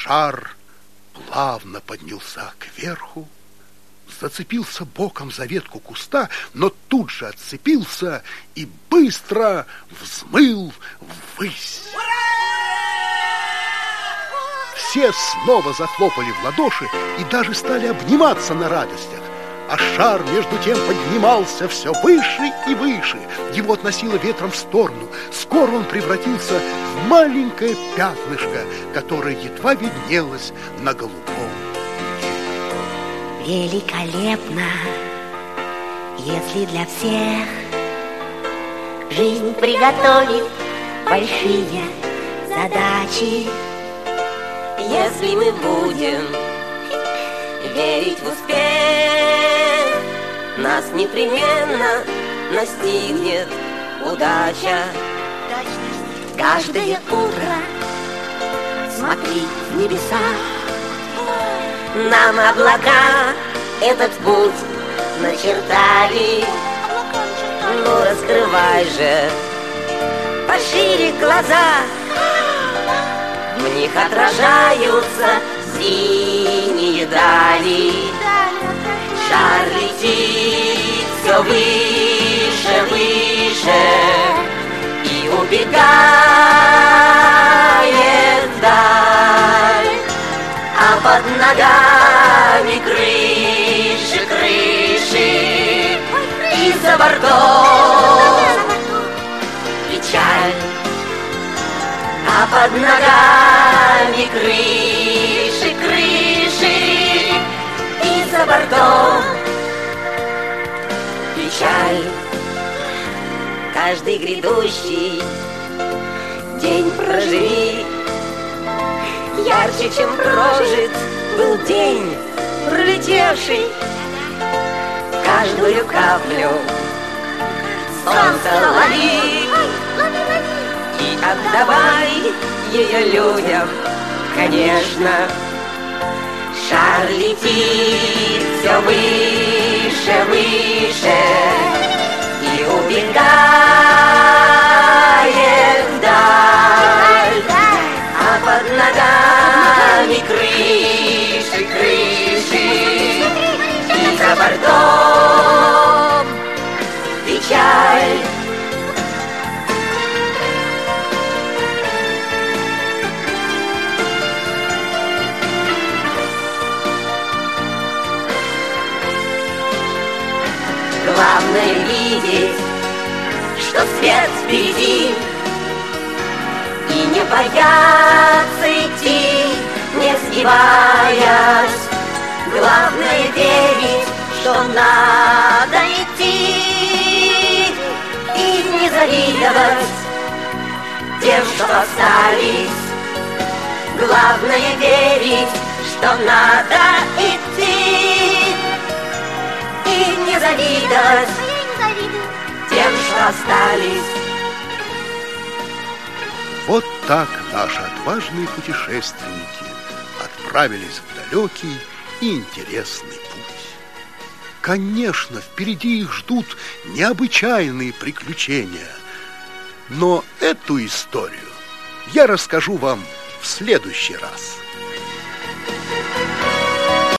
Шар плавно поднялся кверху, зацепился боком за ветку куста, но тут же отцепился и быстро взмыл ввысь. Все снова захлопали в ладоши и даже стали обниматься на радостях. А шар между тем поднимался все выше и выше. Его относило ветром в сторону. Скоро он превратился в маленькое пятнышко, которое едва виднелось на голубом небе. Великолепно, если для всех жизнь приготовит большие задачи. Если мы будем верить в успех, нас непременно настигнет удача. Каждое утро смотри в небеса, нам облака этот путь начертали. Ну, раскрывай же пошире глаза, в них отражаются синие дали. Шар летит все выше, выше и убегает вдаль, а под ногами крыши, крыши, и за бортом печаль, а под ногами крыши, крыши, и за бортом печаль. Каждый грядущий день проживи ярче, чем прожит был день пролетевший. Каждую каплю солнца лови и отдавай ее людям, конечно. Шар летит все выше, выше и убегает вдаль, а под ногами крыши, крыши, и за бортом печаль. Главное видеть, что свет впереди, и не бояться идти, не сгибаясь. Главное верить, что надо идти, и не завидовать тем, что остались. Главное верить, что надо идти, и не завидовать тем, что остались. Вот так наши отважные путешественники отправились в далекий и интересный путь. Конечно, впереди их ждут необычайные приключения, но эту историю я расскажу вам в следующий раз.